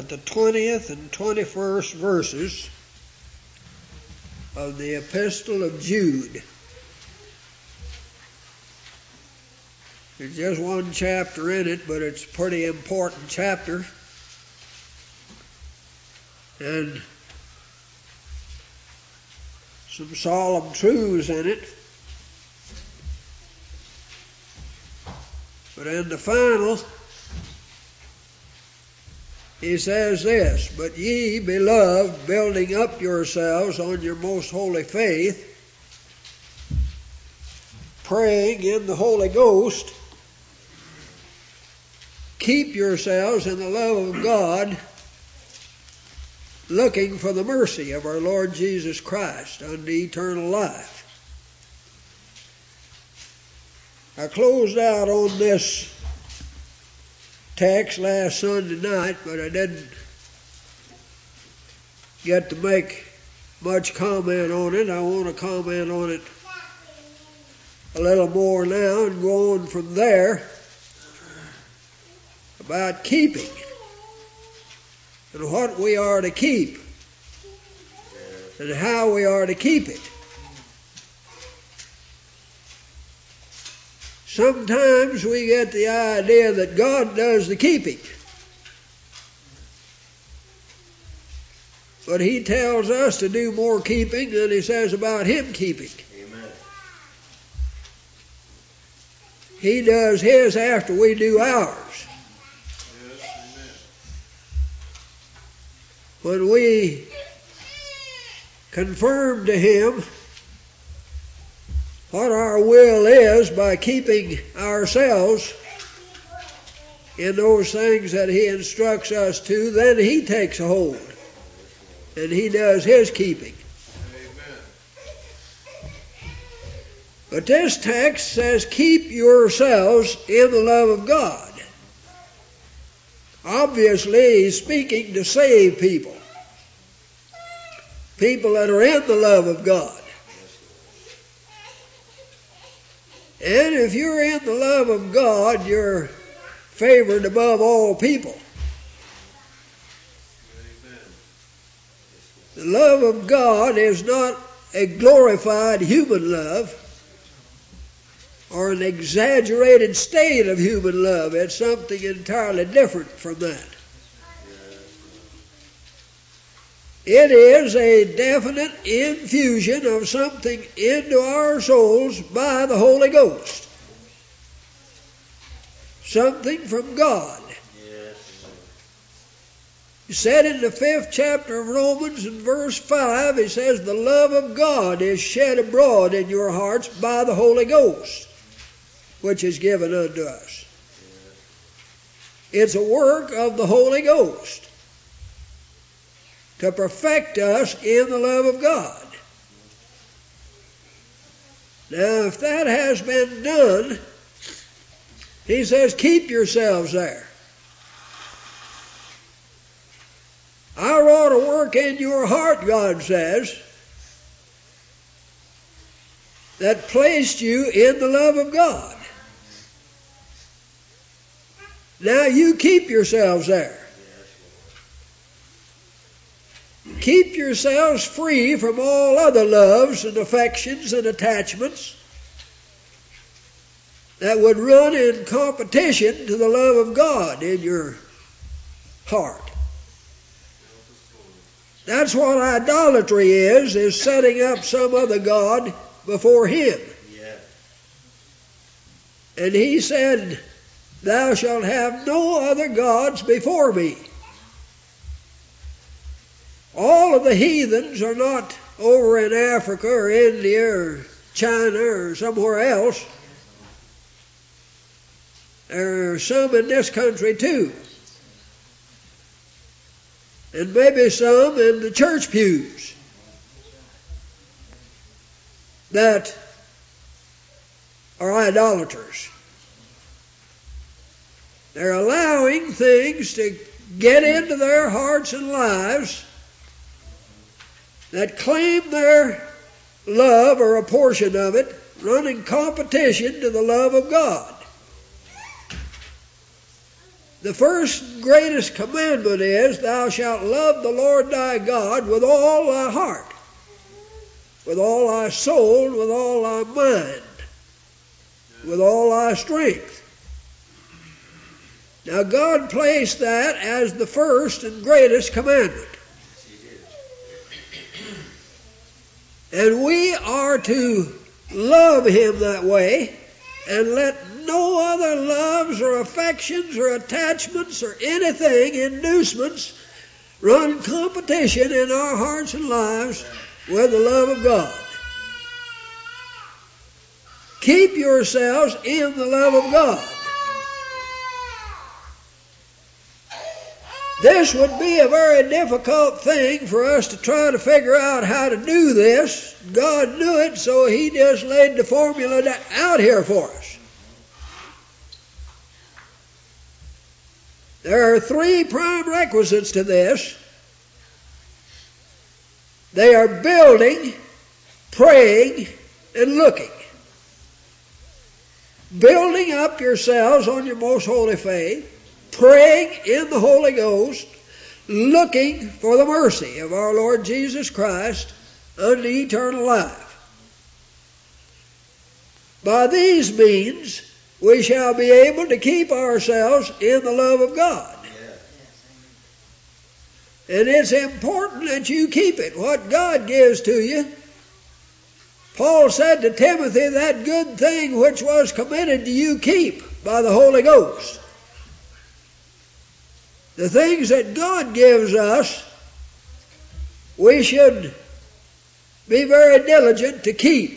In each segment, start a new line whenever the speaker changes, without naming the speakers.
at the 20th and 21st verses of the Epistle of Jude. There's just one chapter in it, but it's a pretty important chapter. And some solemn truths in it. But in the final, he says this, "But ye, beloved, building up yourselves on your most holy faith, praying in the Holy Ghost, keep yourselves in the love of God, looking for the mercy of our Lord Jesus Christ unto eternal life." I closed out on this text last Sunday night, but I didn't get to make much comment on it. I want to comment on it a little more now and go on from there about keeping and what we are to keep and how we are to keep it. Sometimes we get the idea that God does the keeping. But He tells us to do more keeping than He says about Him keeping.
Amen.
He does His after we do ours.
Yes, amen.
When we confirm to Him what our will is by keeping ourselves in those things that He instructs us to, then He takes a hold and He does His keeping.
Amen.
But this text says, keep yourselves in the love of God. Obviously, He's speaking to save people. People that are in the love of God. And if you're in the love of God, you're favored above all people.
Amen.
The love of God is not a glorified human love or an exaggerated state of human love. It's something entirely different from that. It is a definite infusion of something into our souls by the Holy Ghost. Something from God.
Yes.
He said in the 5th chapter of Romans in verse 5, he says, "The love of God is shed abroad in your hearts by the Holy Ghost, which is given unto us." It's a work of the Holy Ghost to perfect us in the love of God. Now, if that has been done, he says, keep yourselves there. I ought to work in your heart, God says, that placed you in the love of God. Now you keep yourselves there. Keep yourselves free from all other loves and affections and attachments that would run in competition to the love of God in your heart. That's what idolatry is setting up some other God before Him.
Yeah.
And He said, "Thou shalt have no other gods before me." All of the heathens are not over in Africa or India or China or somewhere else. There are some in this country too. And maybe some in the church pews that are idolaters. They're allowing things to get into their hearts and lives that claim their love or a portion of it, running competition to the love of God. The first greatest commandment is, thou shalt love the Lord thy God with all thy heart, with all thy soul, with all thy mind, with all thy strength. Now God placed that as the first and greatest commandment. And we are to love Him that way, and let no other loves or affections or attachments or anything, inducements, run competition in our hearts and lives with the love of God. Keep yourselves in the love of God. This would be a very difficult thing for us to try to figure out how to do this. God knew it, so He just laid the formula out here for us. There are 3 prime requisites to this. They are building, praying, and looking. Building up yourselves on your most holy faith, praying in the Holy Ghost, looking for the mercy of our Lord Jesus Christ unto eternal life. By these means, we shall be able to keep ourselves in the love of God. And it's important that you keep it. What God gives to you. Paul said to Timothy, that good thing which was committed to you keep by the Holy Ghost. The things that God gives us, we should be very diligent to keep.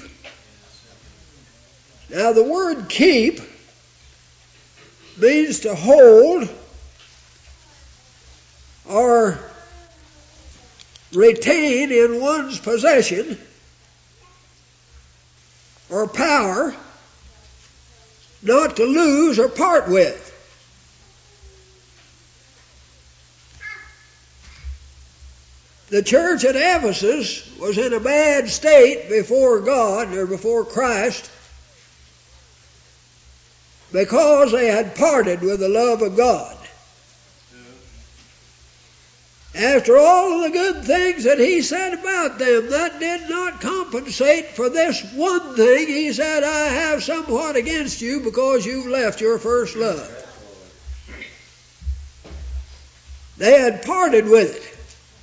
Now the word keep means to hold or retain in one's possession or power, not to lose or part with. The church at Ephesus was in a bad state before God or before Christ because they had parted with the love of God. After all of the good things that He said about them, that did not compensate for this one thing. He said, I have somewhat against you because you've left your first love. They had parted with it.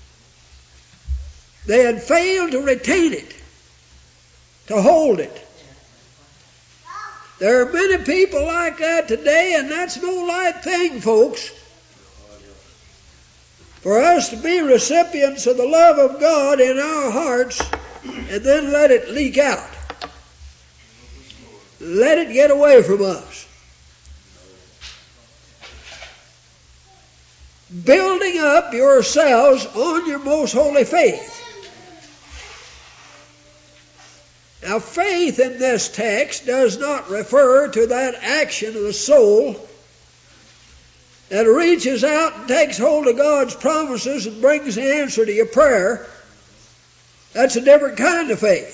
They had failed to retain it, to hold it. There are many people like that today, and that's no light thing, folks. For us to be recipients of the love of God in our hearts and then let it leak out. Let it get away from us. Building up yourselves on your most holy faith. Now, faith in this text does not refer to that action of the soul that reaches out and takes hold of God's promises and brings the answer to your prayer. That's a different kind of faith.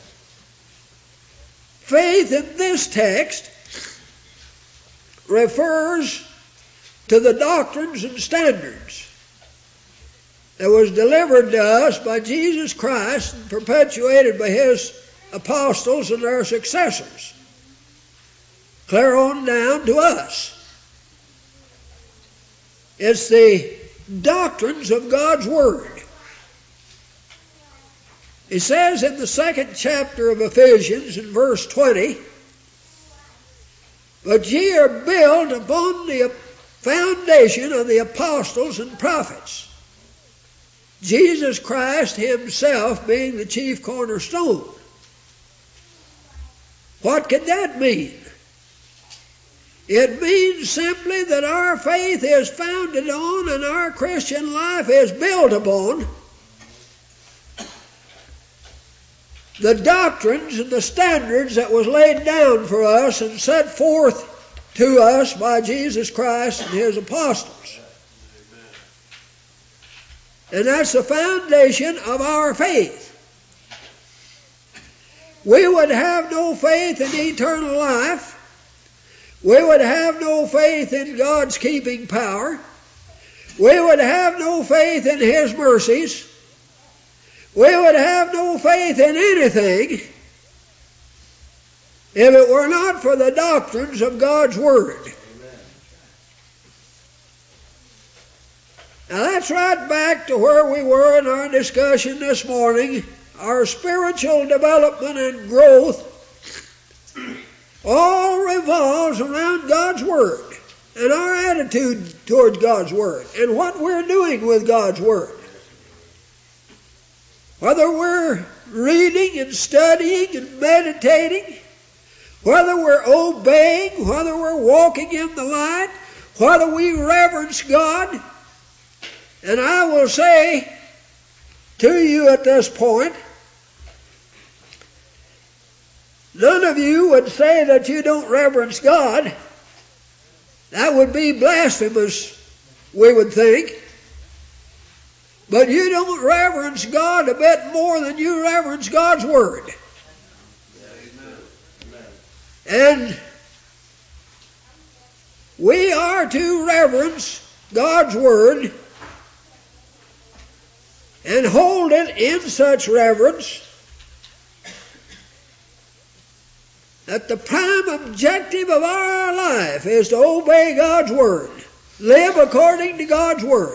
Faith in this text refers to the doctrines and standards that was delivered to us by Jesus Christ and perpetuated by His apostles and their successors, clear on down to us. It's the doctrines of God's Word. It says in the 2nd chapter of Ephesians in verse 20, but ye are built upon the foundation of the apostles and prophets, Jesus Christ Himself being the chief cornerstone. What could that mean? It means simply that our faith is founded on and our Christian life is built upon the doctrines and the standards that was laid down for us and set forth to us by Jesus Christ and His apostles. And that's the foundation of our faith. We would have no faith in eternal life. We would have no faith in God's keeping power. We would have no faith in His mercies. We would have no faith in anything if it were not for the doctrines of God's Word.
Amen.
Now that's right back to where we were in our discussion this morning. Our spiritual development and growth all revolves around God's Word and our attitude towards God's Word and what we're doing with God's Word. Whether we're reading and studying and meditating, whether we're obeying, whether we're walking in the light, whether we reverence God. And I will say to you at this point, none of you would say that you don't reverence God. That would be blasphemous, we would think. But you don't reverence God a bit more than you reverence God's Word. And we are to reverence God's Word and hold it in such reverence that the prime objective of our life is to obey God's Word, live according to God's Word.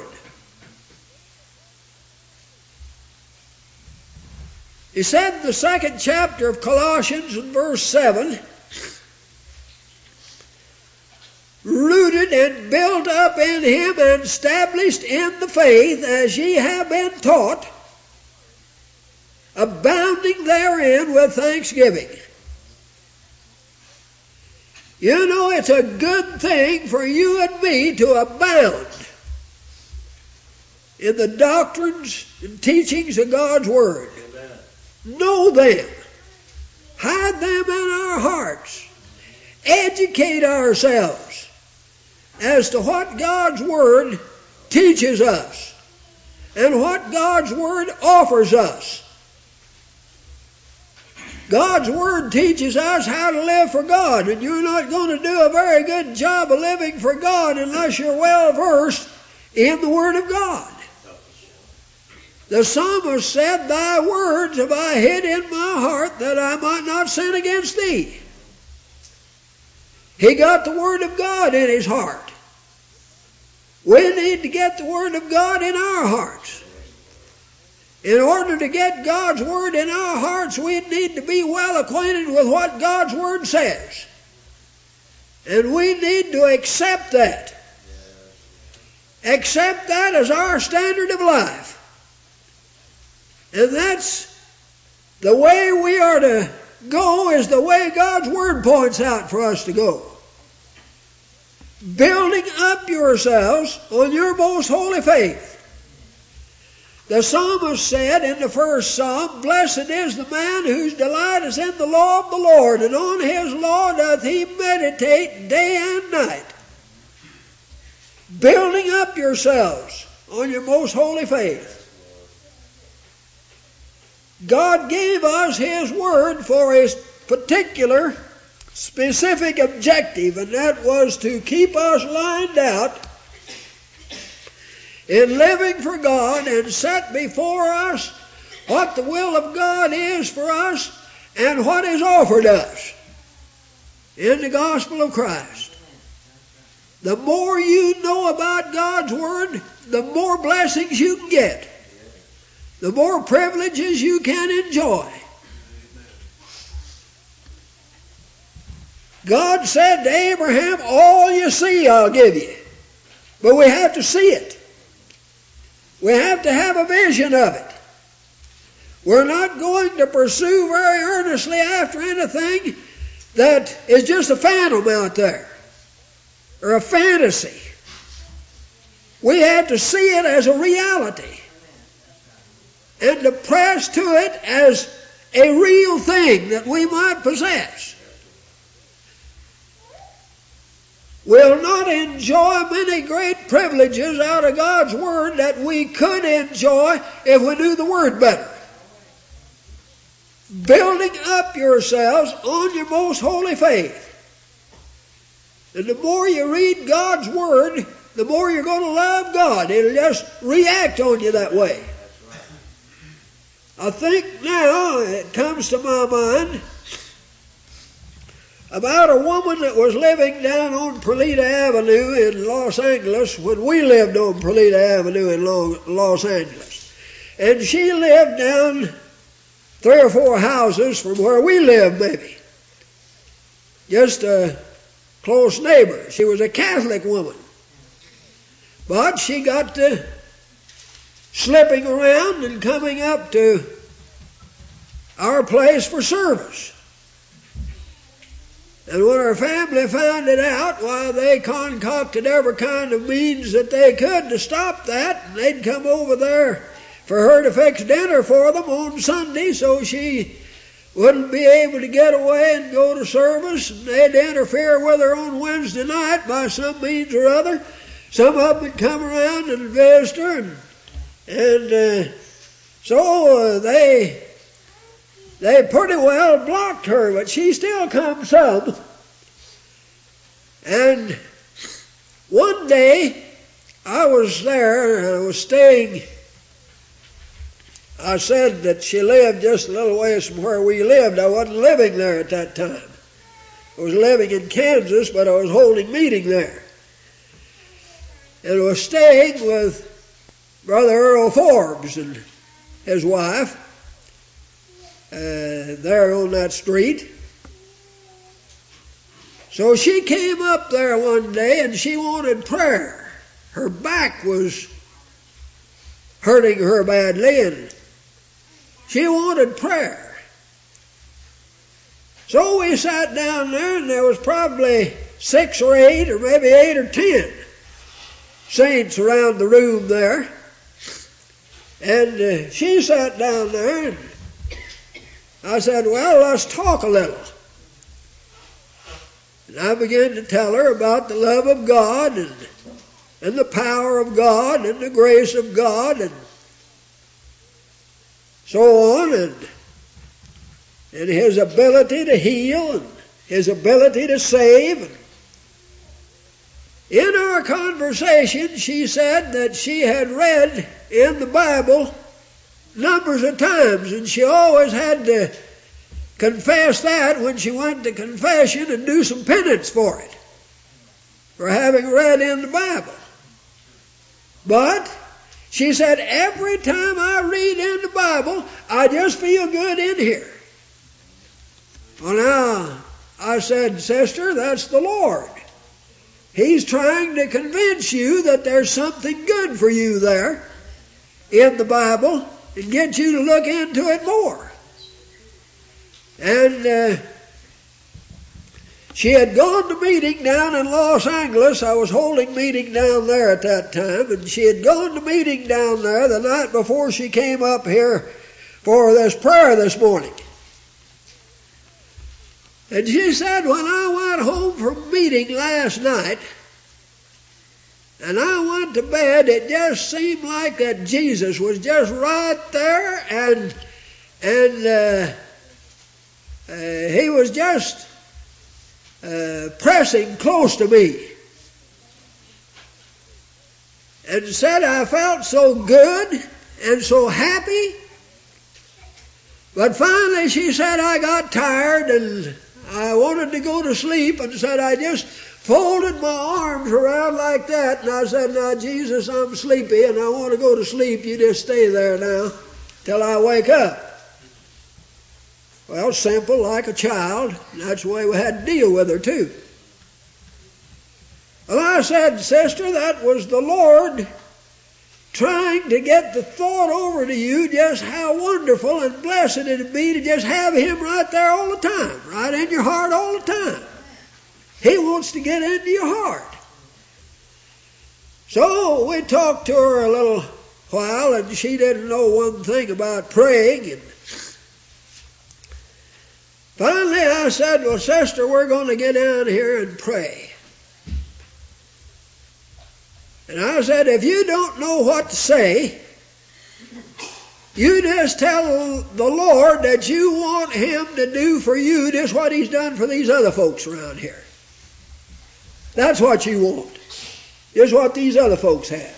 He said in the 2nd chapter of Colossians in verse 7, rooted and built up in Him and established in the faith as ye have been taught, abounding therein with thanksgiving. You know, it's a good thing for you and me to abound in the doctrines and teachings of God's Word.
Amen.
Know them. Hide them in our hearts. Educate ourselves as to what God's Word teaches us and what God's Word offers us. God's Word teaches us how to live for God, and you're not going to do a very good job of living for God unless you're well versed in the Word of God. The psalmist said, Thy words have I hid in my heart that I might not sin against Thee. He got the Word of God in his heart. We need to get the Word of God in our hearts. In order to get God's Word in our hearts, we need to be well acquainted with what God's Word says. And we need to accept that. Accept that as our standard of life. And that's the way we are to go, is the way God's Word points out for us to go. Building up yourselves on your most holy faith. The psalmist said in the first psalm, Blessed is the man whose delight is in the law of the Lord, and on his law doth he meditate day and night. Building up yourselves on your most holy faith. God gave us His Word for a particular, specific objective, and that was to keep us lined out in living for God and set before us what the will of God is for us and what is offered us in the gospel of Christ. The more you know about God's Word, the more blessings you can get. The more privileges you can enjoy. God said to Abraham, all you see I'll give you. But we have to see it. We have to have a vision of it. We're not going to pursue very earnestly after anything that is just a phantom out there or a fantasy. We have to see it as a reality and to press to it as a real thing that we might possess. We'll not enjoy many great privileges out of God's Word that we could enjoy if we knew the Word better. Building up yourselves on your most holy faith. And the more you read God's Word, the more you're going to love God. It'll just react on you that way. I think now it comes to my mind about a woman that was living down on Perlita Avenue in Los Angeles when we lived on Perlita Avenue in Los Angeles. And she lived down 3 or 4 houses from where we lived, maybe. Just a close neighbor. She was a Catholic woman. But she got to slipping around and coming up to our place for service. And when her family found it out, why, they concocted every kind of means that they could to stop that. And they'd come over there for her to fix dinner for them on Sunday so she wouldn't be able to get away and go to service. And they'd interfere with her on Wednesday night by some means or other. Some of them would come around and visit her. And so they pretty well blocked her, but she still come some. And one day I was there, and I was staying. I said that she lived just a little ways from where we lived. I wasn't living there at that time. I was living in Kansas, but I was holding meeting there. And I was staying with Brother Earl Forbes and his wife there on that street. So she came up there one day and she wanted prayer. Her back was hurting her badly and she wanted prayer. So we sat down there, and there was probably 6 or 8 or maybe 8 or 10 saints around the room there. And she sat down there, and I said, well, let's talk a little. And I began to tell her about the love of God and the power of God and the grace of God and so on, and His ability to heal and His ability to save. In our conversation, she said that she had read in the Bible numbers of times, and she always had to confess that when she went to confession and do some penance for it, for having read in the Bible. But she said, every time I read in the Bible, I just feel good in here. Well, now, I said, sister, that's the Lord. He's trying to convince you that there's something good for you there in the Bible and get you to look into it more. And she had gone to meeting down in Los Angeles. I was holding meeting down there at that time, and she had gone to meeting down there the night before she came up here for this prayer this morning. And she said, when I went home from meeting last night, and I went to bed, it just seemed like that Jesus was just right there, and He was just pressing close to me. And said I felt so good and so happy. But finally she said I got tired and I wanted to go to sleep, and said I just folded my arms around like that, and I said, now Jesus, I'm sleepy and I want to go to sleep. You just stay there now till I wake up. Well, simple, like a child. That's the way we had to deal with her too. Well, I said, sister, that was the Lord trying to get the thought over to you just how wonderful and blessed it would be to just have Him right there all the time, right in your heart all the time. He wants to get into your heart. So we talked to her a little while, and she didn't know one thing about praying. And finally I said, well, sister, we're going to get down here and pray. And I said, if you don't know what to say, you just tell the Lord that you want Him to do for you just what He's done for these other folks around here. That's what you want. Just what these other folks had.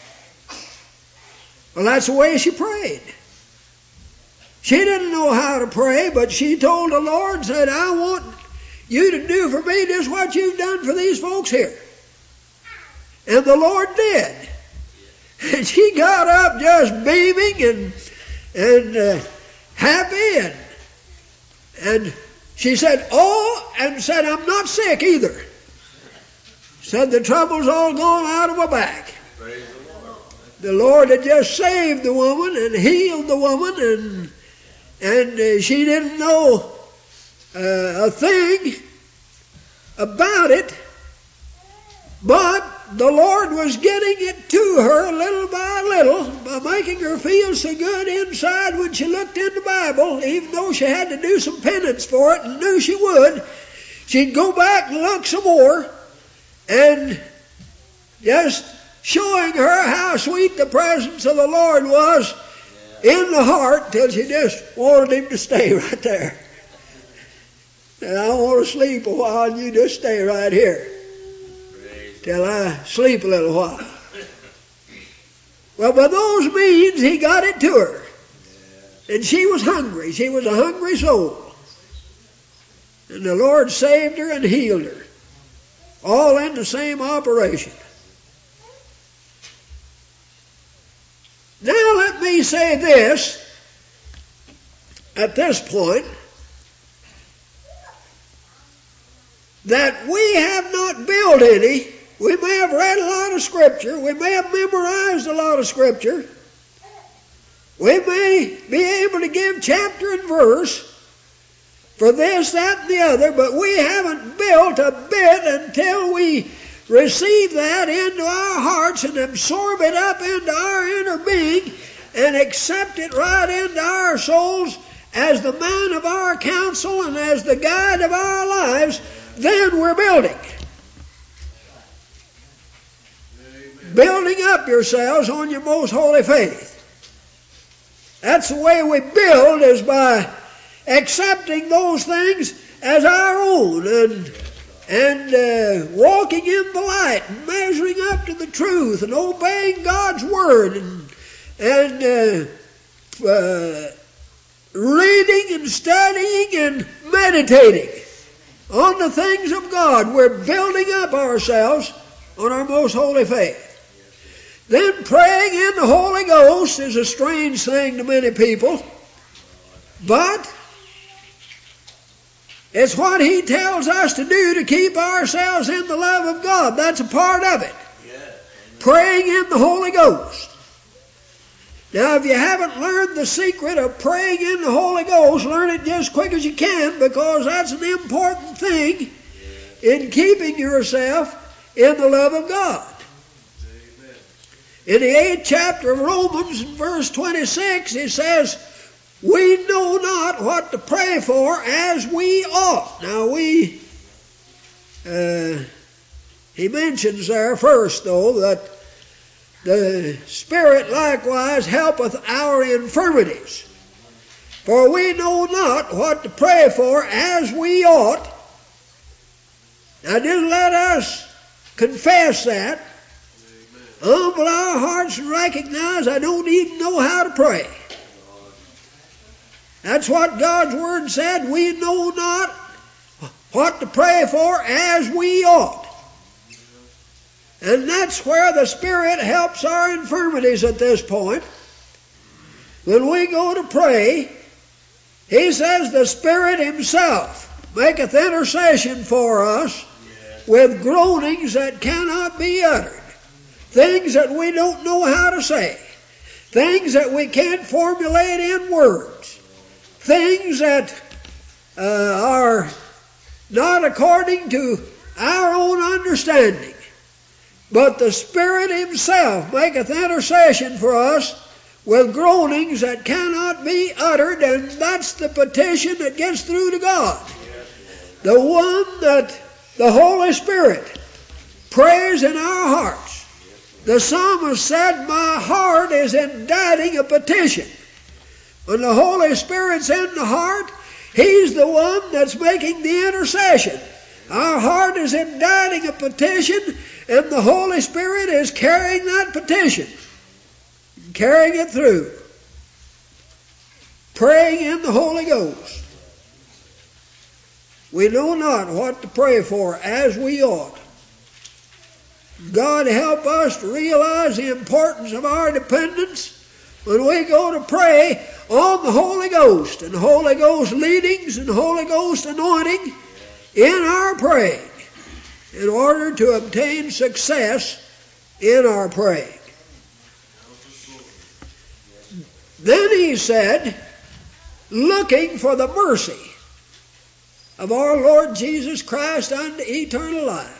Well, that's the way she prayed. She didn't know how to pray, but she told the Lord, said, I want you to do for me just what you've done for these folks here. And the Lord did. And she got up just beaming and happy. And she said, and said, I'm not sick either. Said the trouble's all gone out of my back.
Praise the Lord.
The Lord had just saved the woman and healed the woman, and she didn't know a thing about it, but the Lord was getting it to her little by little by making her feel so good inside when she looked in the Bible, even though she had to do some penance for it and knew she would. She'd go back and look some more, and just showing her how sweet the presence of the Lord was in the heart till she just wanted him to stay right there. And I want to sleep a while, and you just stay right here till I sleep a little while. Well, by those means, he got it to her. And she was hungry. She was a hungry soul. And the Lord saved her and healed her. All in the same operation. Now let me say this at this point, that we have not built any. We may have read a lot of Scripture. We may have memorized a lot of Scripture. We may be able to give chapter and verse for this, that, and the other, but we haven't built a bit until we receive that into our hearts and absorb it up into our inner being and accept it right into our souls as the man of our counsel and as the guide of our lives. Then we're building. Building up yourselves on your most holy faith. That's the way we build, is by accepting those things as our own and walking in the light and measuring up to the truth and obeying God's word and reading and studying and meditating on the things of God. We're building up ourselves on our most holy faith. Then praying in the Holy Ghost is a strange thing to many people, but it's what He tells us to do to keep ourselves in the love of God. That's a part of it. Praying in the Holy Ghost. Now, if you haven't learned the secret of praying in the Holy Ghost, learn it just as quick as you can, because that's an important thing in keeping yourself in the love of God. In the 8th chapter of Romans, in verse 26, it says, we know not what to pray for as we ought. Now he mentions there first, though, that the Spirit likewise helpeth our infirmities. For we know not what to pray for as we ought. Now just let us confess that. Humble our hearts and recognize I don't even know how to pray. That's what God's Word said. We know not what to pray for as we ought. And that's where the Spirit helps our infirmities at this point. When we go to pray, He says the Spirit Himself maketh intercession for us with groanings that cannot be uttered. Things that we don't know how to say. Things that we can't formulate in words. Things that are not according to our own understanding. But the Spirit Himself maketh intercession for us with groanings that cannot be uttered, and that's the petition that gets through to God. The one that the Holy Spirit prays in our hearts. The psalmist said, my heart is inditing a petition. When the Holy Spirit's in the heart, He's the one that's making the intercession. Our heart is inditing a petition, and the Holy Spirit is carrying that petition, carrying it through, praying in the Holy Ghost. We know not what to pray for as we ought. God help us to realize the importance of our dependence when we go to pray on the Holy Ghost and Holy Ghost leadings and Holy Ghost anointing in our praying in order to obtain success in our praying. Then he said, looking for the mercy of our Lord Jesus Christ unto eternal life.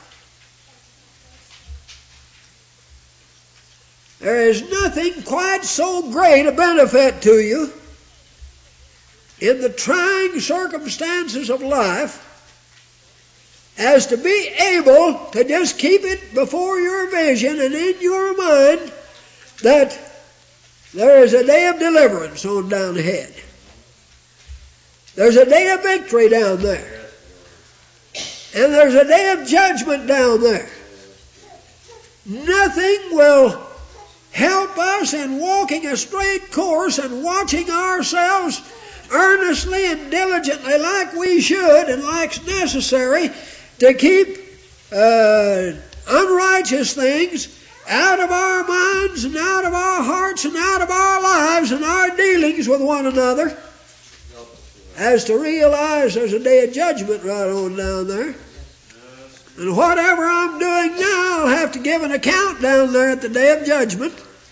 There is nothing quite so great a benefit to you in the trying circumstances of life as to be able to just keep it before your vision and in your mind that there is a day of deliverance on down ahead. There's a day of victory down there. And there's a day of judgment down there. Nothing will help us in walking a straight course and watching ourselves earnestly and diligently like we should and like's necessary to keep unrighteous things out of our minds and out of our hearts and out of our lives and our dealings with one another, as to realize there's a day of judgment right on down there. And whatever I'm doing now, I'll have to give an account down there at the day of judgment.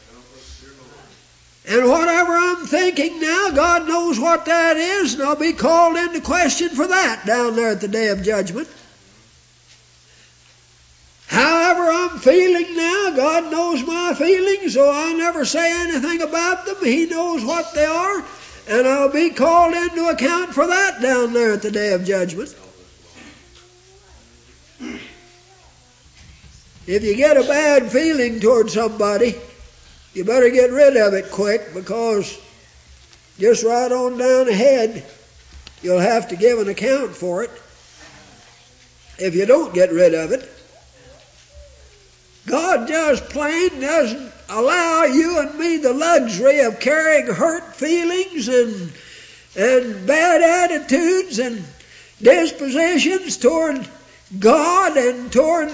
And whatever I'm thinking now, God knows what that is, and I'll be called into question for that down there at the day of judgment. However I'm feeling now, God knows my feelings, so I never say anything about them. He knows what they are, and I'll be called into account for that down there at the day of judgment. If you get a bad feeling toward somebody, you better get rid of it quick, because just right on down ahead, you'll have to give an account for it if you don't get rid of it. God just plain doesn't allow you and me the luxury of carrying hurt feelings and bad attitudes and dispositions toward God and toward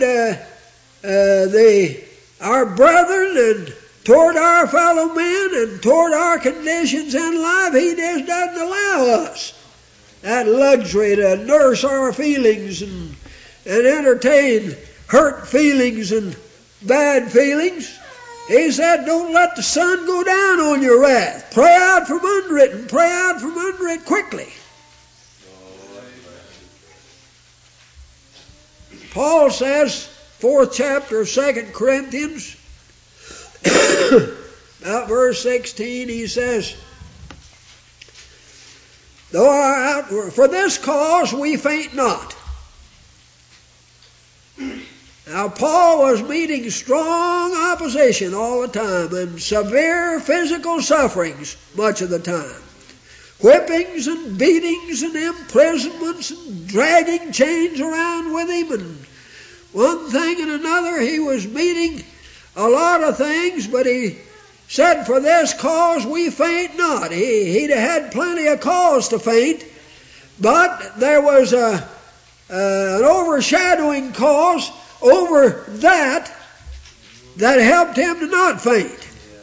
our brethren and toward our fellow men and toward our conditions in life. He just doesn't allow us that luxury to nurse our feelings and entertain hurt feelings and bad feelings. He said, don't let the sun go down on your wrath. Pray out from under it, and pray out from under it quickly. Paul says, 4th chapter of 2 Corinthians, about verse 16, he says, for this cause we faint not. Now, Paul was meeting strong opposition all the time and severe physical sufferings much of the time. Whippings and beatings and imprisonments and dragging chains around with him and one thing and another. He was meeting a lot of things, but he said, for this cause we faint not. He'd had plenty of cause to faint, but there was an overshadowing cause over that helped him to not faint.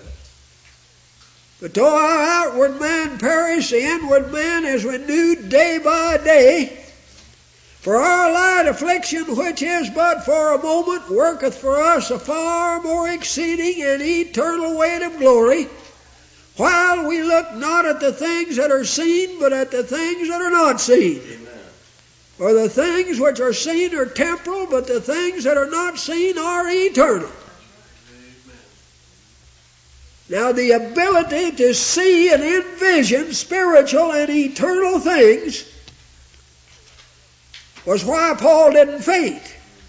But though our outward man perish, the inward man is renewed day by day. For our light affliction, which is but for a moment, worketh for us a far more exceeding and eternal weight of glory, while we look not at the things that are seen, but at the things that are not seen. For the things which are seen are temporal, but the things that are not seen are eternal. Now, the ability to see and envision spiritual and eternal things was why Paul didn't faint.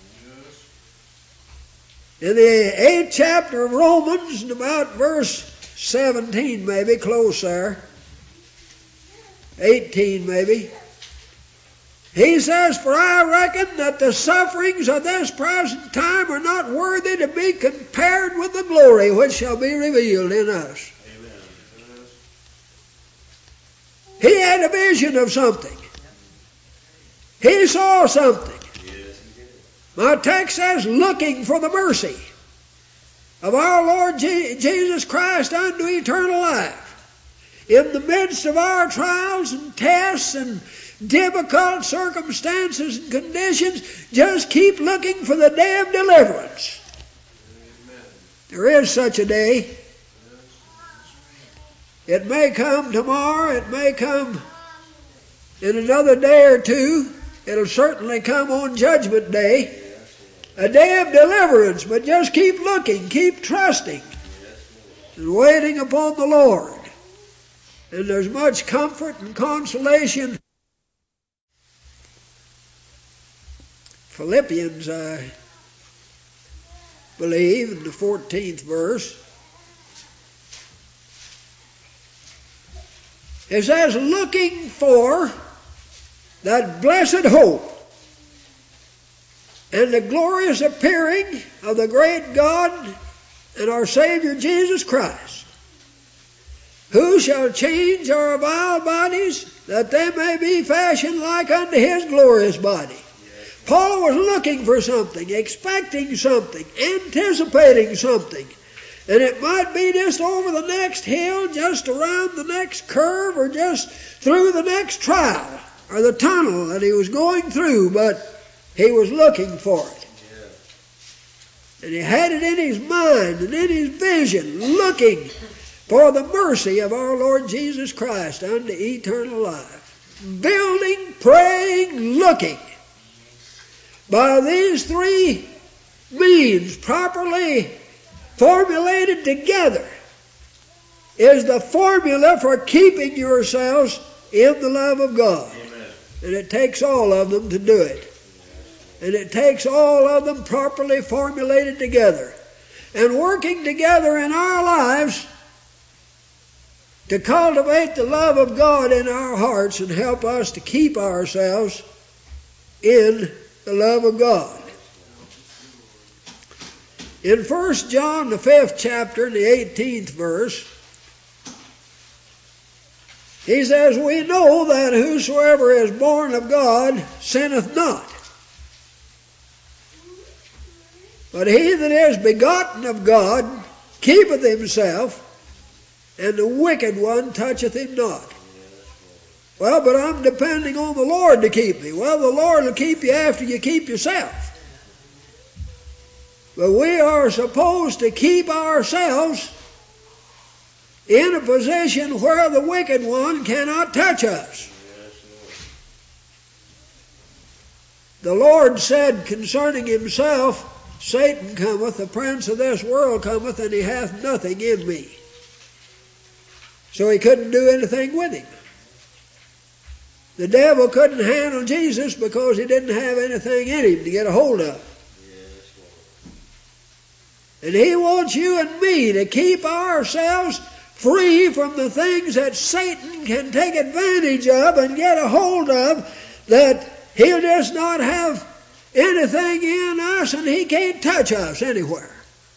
In the 8th chapter of Romans, about verse 17 maybe, close there, 18 maybe, He says, for I reckon that the sufferings of this present time are not worthy to be compared with the glory which shall be revealed in us.
Amen.
He had a vision of something. He saw something.
Yes, he did.
My text says, looking for the mercy of our Lord Jesus Christ unto eternal life. In the midst of our trials and tests and difficult circumstances and conditions, just keep looking for the day of deliverance.
Amen.
There is such a day. It may come tomorrow. It may come in another day or two. It'll certainly come on Judgment Day. A day of deliverance, but just keep looking, keep trusting, and waiting upon the Lord. And there's much comfort and consolation. Philippians, I believe, in the 14th verse, it says, looking for that blessed hope and the glorious appearing of the great God and our Savior Jesus Christ, who shall change our vile bodies, that they may be fashioned like unto His glorious body. Paul was looking for something, expecting something, anticipating something. And it might be just over the next hill, just around the next curve, or just through the next trial, or the tunnel that he was going through, but he was looking for it. And he had it in his mind and in his vision, looking for the mercy of our Lord Jesus Christ unto eternal life. Building, praying, looking. By these three means, properly formulated together, is the formula for keeping yourselves in the love of God.
Amen.
And it takes all of them to do it. And it takes all of them properly formulated together. And working together in our lives to cultivate the love of God in our hearts and help us to keep ourselves in the love of God. In 1 John, the 5th chapter, the 18th verse, he says, we know that whosoever is born of God sinneth not. But he that is begotten of God keepeth himself, and the wicked one toucheth him not. Well, but I'm depending on the Lord to keep me. Well, the Lord will keep you after you keep yourself. But we are supposed to keep ourselves in a position where the wicked one cannot touch us. The Lord said concerning himself, Satan cometh, the prince of this world cometh, and he hath nothing in me. So he couldn't do anything with him. The devil couldn't handle Jesus because he didn't have anything in him to get a hold of. And he wants you and me to keep ourselves free from the things that Satan can take advantage of and get a hold of, that he'll just not have anything in us and he can't touch us anywhere.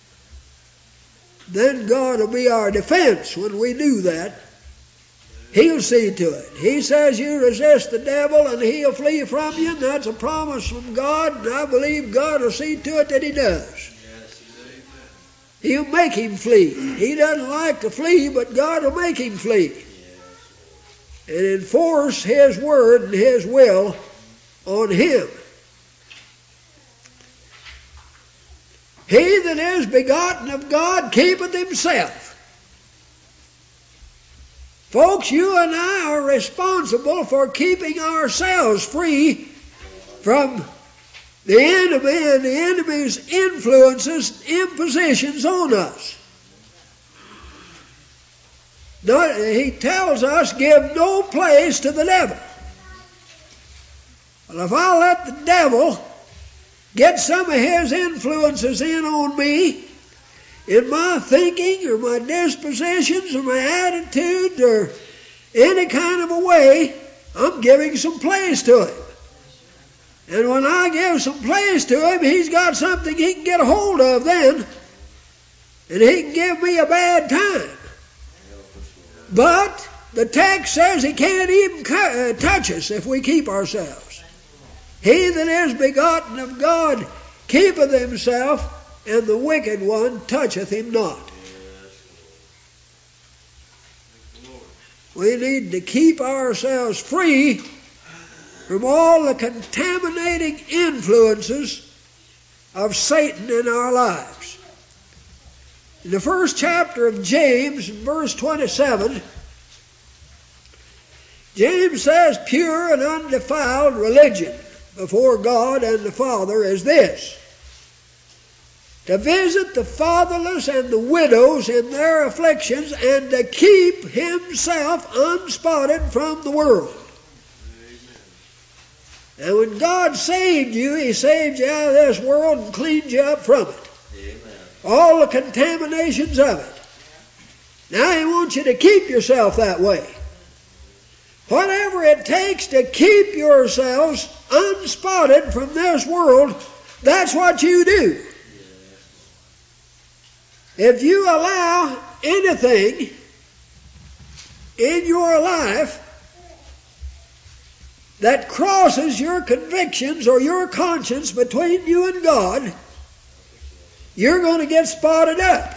Then God will be our defense when we do that. He'll see to it. He says you resist the devil and he'll flee from you, and that's a promise from God, and I believe God will see to it that he does. He'll make him flee. He doesn't like to flee, but God will make him flee. And enforce his word and his will on him. He that is begotten of God keepeth himself. Folks, you and I are responsible for keeping ourselves free from the enemy and the enemy's influences, impositions on us. He tells us, give no place to the devil. Well, if I let the devil get some of his influences in on me, in my thinking or my dispositions or my attitude or any kind of a way, I'm giving some place to him. And when I give some place to him, he's got something he can get a hold of then. And he can give me a bad time. But the text says he can't even touch us if we keep ourselves. He that is begotten of God keepeth himself, and the wicked one toucheth him not. We need to keep ourselves free from all the contaminating influences of Satan in our lives. In the first chapter of James, verse 27, James says, pure and undefiled religion before God and the Father is this: to visit the fatherless and the widows in their afflictions, and to keep himself unspotted from the world. Amen. And when God saved you, he saved you out of this world and cleaned you up from it. Amen. All the contaminations of it. Now he wants you to keep yourself that way. Whatever it takes to keep yourselves unspotted from this world, that's what you do. If you allow anything in your life that crosses your convictions or your conscience between you and God, you're going to get spotted up.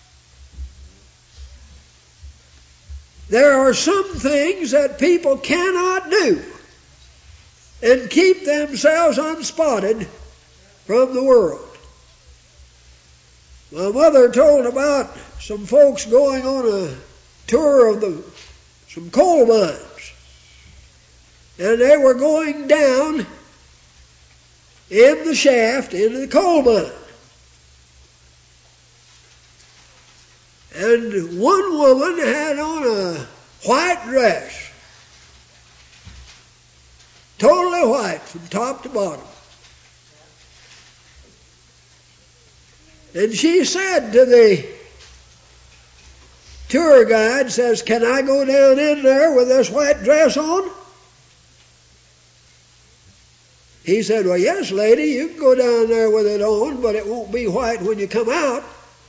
There are some things that people cannot do and keep themselves unspotted from the world. My mother told about some folks going on a tour of some coal mines. And they were going down in the shaft into the coal mine. And one woman had on a white dress, totally white from top to bottom. And she said to the tour guide, says, can I go down in there with this white dress on? He said, well, yes, lady, you can go down there with it on, but it won't be white when you come out.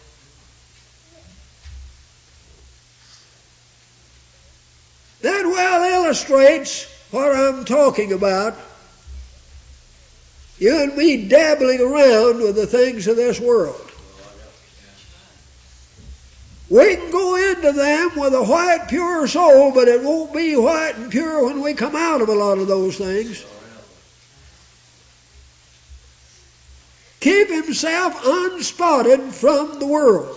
That well illustrates what I'm talking about. You and me dabbling around with the things of this world. We can go into them with a white, pure soul, but it won't be white and pure when we come out of a lot of those things. Keep himself unspotted from the world.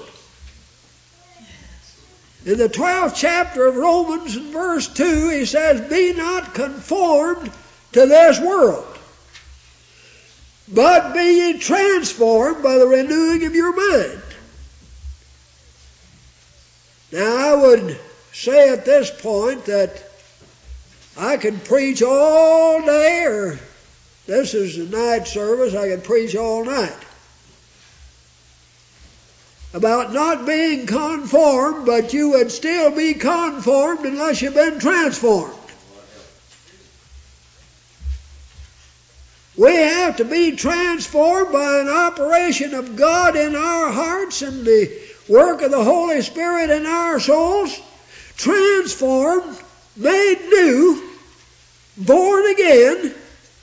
In the 12th chapter of Romans, in verse 2, he says, be not conformed to this world, but be ye transformed by the renewing of your mind. Now, I would say at this point that I could preach all day, or this is a night service, I could preach all night about not being conformed, but you would still be conformed unless you've been transformed. We have to be transformed by an operation of God in our hearts and the work of the Holy Spirit in our souls. Transformed, made new, born again,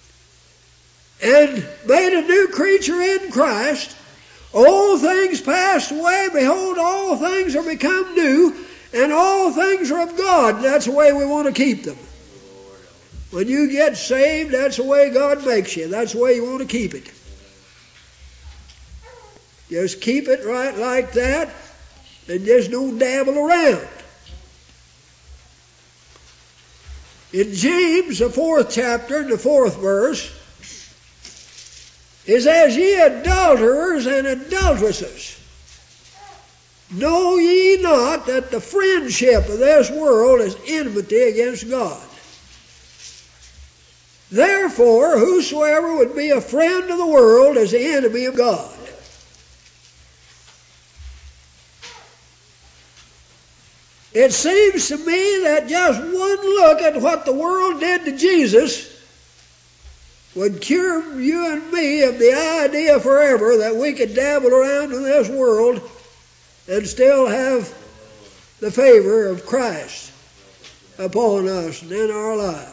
and made a new creature in Christ. Old things passed away, behold, all things are become new, and all things are of God. That's the way we want to keep them. When you get saved, that's the way God makes you. That's the way you want to keep it. Just keep it right like that, and just don't dabble around. In James, the 4th chapter, the 4th verse, it says, ye adulterers and adulteresses, know ye not that the friendship of this world is enmity against God? Therefore, whosoever would be a friend of the world is the enemy of God. It seems to me that just one look at what the world did to Jesus would cure you and me of the idea forever that we could dabble around in this world and still have the favor of Christ upon us and in our lives.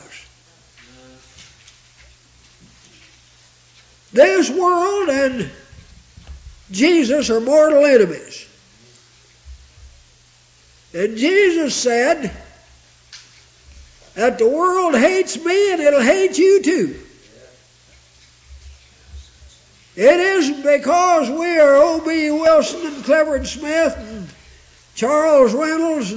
This world and Jesus are mortal enemies. And Jesus said that the world hates me and it'll hate you too. It isn't because we are O.B. Wilson and Cleveland Smith and Charles Reynolds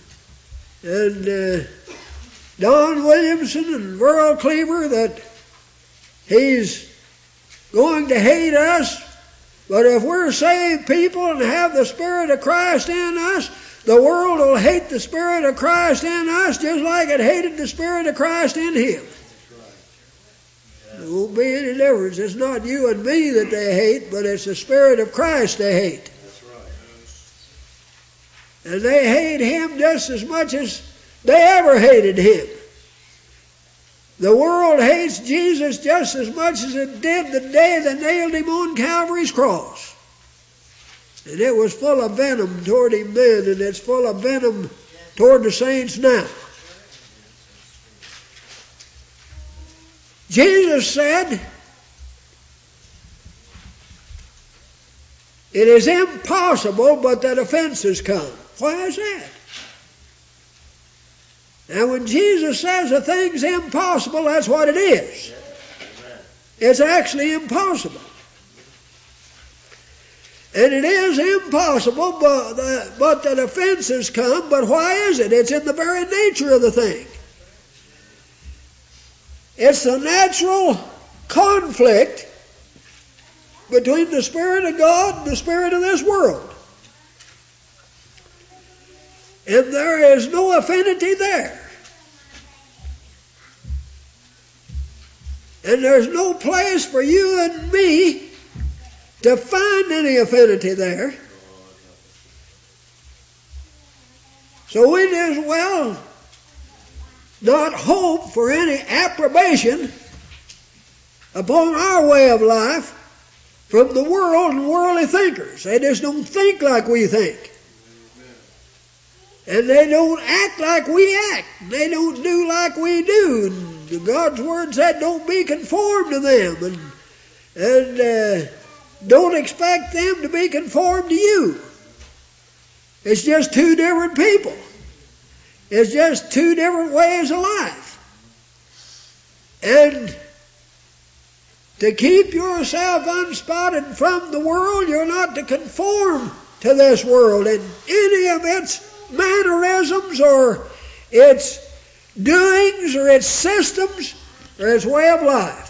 and Don Williamson and Verl Cleaver that he's going to hate us. But if we're saved people and have the Spirit of Christ in us, the world will hate the Spirit of Christ in us just like it hated the Spirit of Christ in him. There won't be any difference. It's not you and me that they hate, but it's the Spirit of Christ they hate. And they hate him just as much as they ever hated him. The world hates Jesus just as much as it did the day they nailed him on Calvary's cross. And it was full of venom toward him then, and it's full of venom toward the saints now. Jesus said, it is impossible but that offenses come. Why is that? Now when Jesus says a thing's impossible, that's what it is. It's actually impossible. And it is impossible but that offenses come. But why is it? It's in the very nature of the thing. It's the natural conflict between the Spirit of God and the spirit of this world. And there is no affinity there. And there's no place for you and me to find any affinity there. So we as well not hope for any approbation upon our way of life from the world and worldly thinkers. They just don't think like we think. And they don't act like we act. They don't do like we do. And God's Word said don't be conformed to them. And don't expect them to be conformed to you. It's just two different people. It's just two different ways of life. And to keep yourself unspotted from the world, you're not to conform to this world in any of its mannerisms or its doings or its systems or its way of life.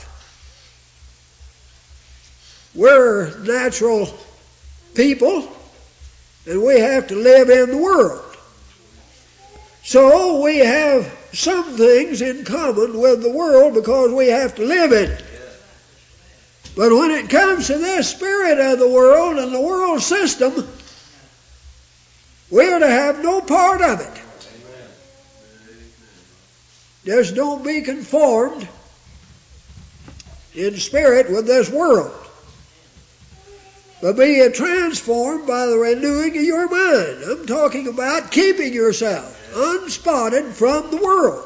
We're natural people and we have to live in the world. So we have some things in common with the world because we have to live in it. But when it comes to this spirit of the world and the world system, we're to have no part of it. Just don't be conformed in spirit with this world, but be transformed by the renewing of your mind. I'm talking about keeping yourself unspotted from the world.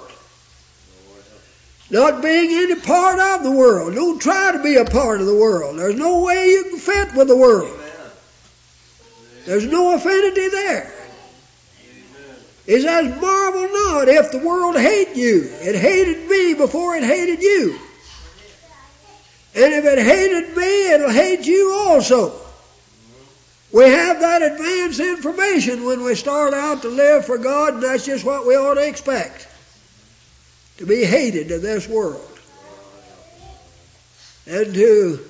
Not being any part of the world. Don't try to be a part of the world. There's no way you can fit with the world. There's no affinity there. He says, marvel not if the world hate you. It hated me before it hated you. And if it hated me, it'll hate you also. We have that advanced information when we start out to live for God, and that's just what we ought to expect. To be hated of this world. And to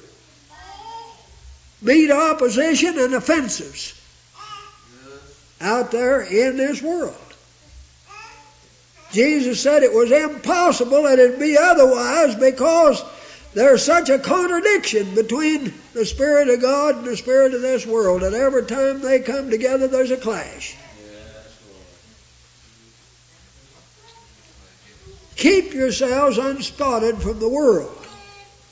meet opposition and offenses out there in this world. Jesus said it was impossible that it'd be otherwise because there's such a contradiction between the Spirit of God and the spirit of this world that every time they come together there's a clash. Keep yourselves unspotted from the world.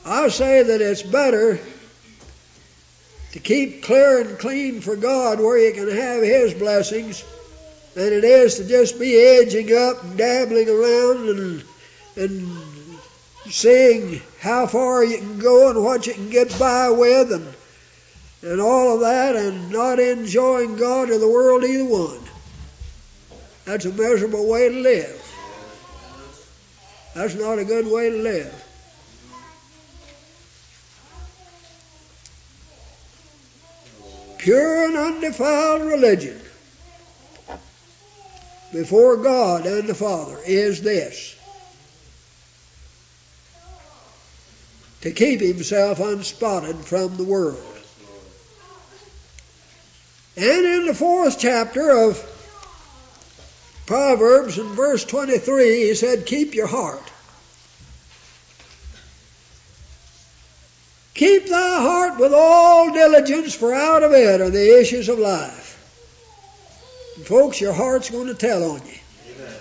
I say that it's better to keep clear and clean for God where you can have His blessings than it is to just be edging up and dabbling around and seeing how far you can go and what you can get by with and all of that, and not enjoying God or the world, either one. That's a miserable way to live. That's not a good way to live. Pure and undefiled religion before God and the Father is this: to keep himself unspotted from the world. And in the 4th chapter of Proverbs, in verse 23, he said, keep your heart. Keep thy heart with all diligence, for out of it are the issues of life. And folks, your heart's going to tell on you.
Amen.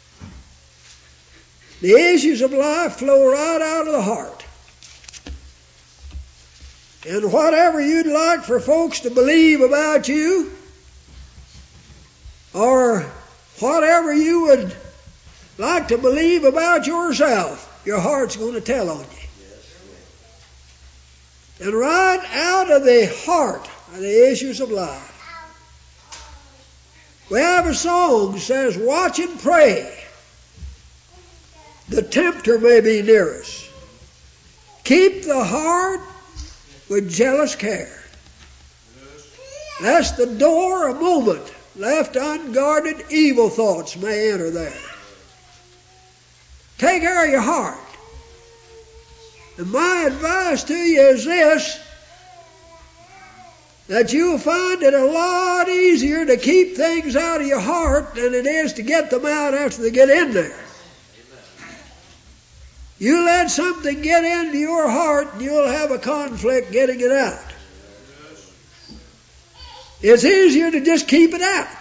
The issues of life flow right out of the heart. And whatever you'd like for folks to believe about you, or whatever you would like to believe about yourself, your heart's going to tell on you. And right out of the heart are the issues of life. We have a song that says, watch and pray. The tempter may be near us. Keep the heart with jealous care. Lest the door a moment left unguarded, evil thoughts may enter there. Take care of your heart. And my advice to you is this: that you'll find it a lot easier to keep things out of your heart than it is to get them out after they get in there. You let something get into your heart and you'll have a conflict getting it out. It's easier to just keep it out.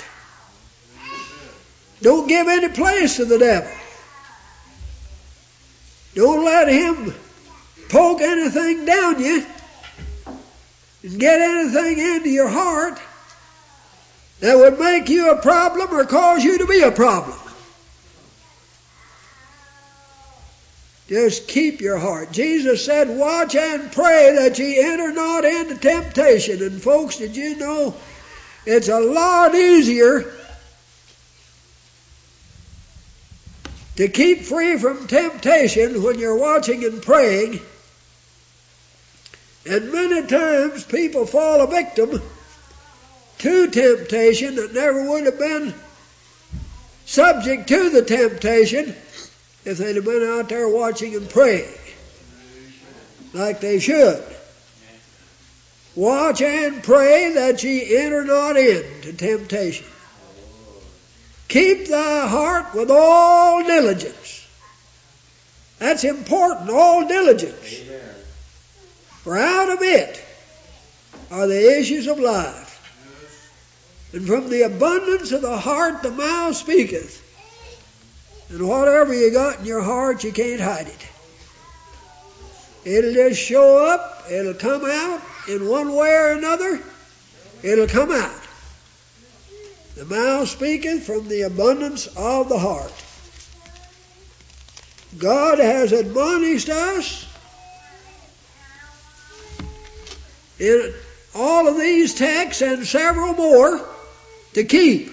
Don't give any place to the devil. Don't let him poke anything down you and get anything into your heart that would make you a problem or cause you to be a problem. Just keep your heart. Jesus said, watch and pray that ye enter not into temptation. And folks, did you know it's a lot easier to keep free from temptation when you're watching and praying. And many times people fall a victim to temptation that never would have been subject to the temptation if they'd have been out there watching and praying like they should. Watch and pray that ye enter not into temptation. Keep thy heart with all diligence. That's important, all diligence.
Amen.
For out of it are the issues of life. And from the abundance of the heart the mouth speaketh. And whatever you got in your heart, you can't hide it. It'll just show up. It'll come out in one way or another. It'll come out. The mouth speaketh from the abundance of the heart. God has admonished us in all of these texts and several more to keep,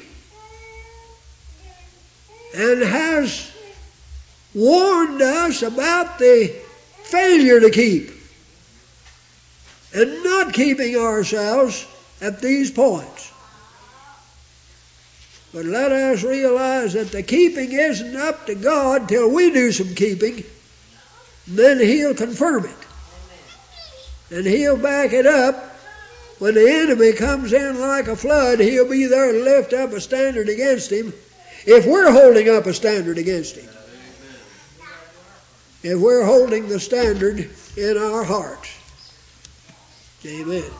and has warned us about the failure to keep and not keeping ourselves at these points. But let us realize that the keeping isn't up to God till we do some keeping, and then He'll confirm it. And He'll back it up. When the enemy comes in like a flood, He'll be there to lift up a standard against him if we're holding up a standard against him. If we're holding the standard in our hearts. Amen.